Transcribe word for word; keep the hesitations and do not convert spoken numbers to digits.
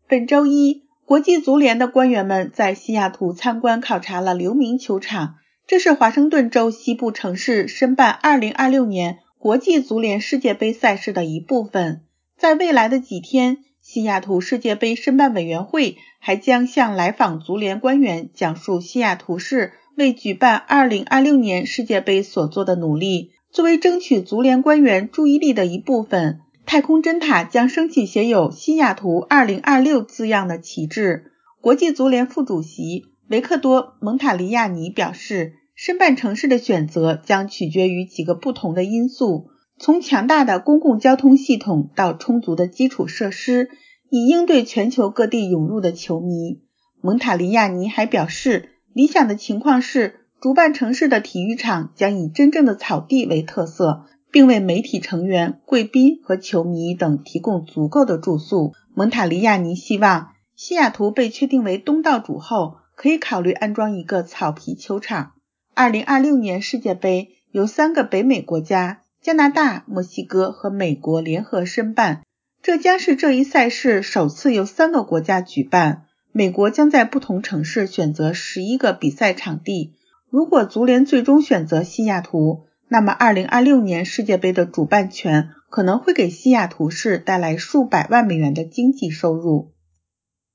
本周一，国际足联的官员们在西雅图参观考察了刘铭球场，这是华盛顿州西部城市申办二零二六年国际足联世界杯赛事的一部分。在未来的几天，西雅图世界杯申办委员会还将向来访足联官员讲述西雅图市为举办二零二六年世界杯所做的努力。作为争取足联官员注意力的一部分，太空针塔将升起写有西雅图二零二六字样的旗帜。国际足联副主席维克多·蒙塔利亚尼表示，申办城市的选择将取决于几个不同的因素，从强大的公共交通系统到充足的基础设施，以应对全球各地涌入的球迷。蒙塔利亚尼还表示，理想的情况是主办城市的体育场将以真正的草地为特色，并为媒体成员、贵宾和球迷等提供足够的住宿。蒙塔利亚尼希望西雅图被确定为东道主后，可以考虑安装一个草皮球场。二零二六年世界杯由三个北美国家加拿大、墨西哥和美国联合申办，这将是这一赛事首次由三个国家举办。美国将在不同城市选择十一个比赛场地。如果足联最终选择西雅图，那么二零二六年世界杯的主办权可能会给西雅图市带来数百万美元的经济收入。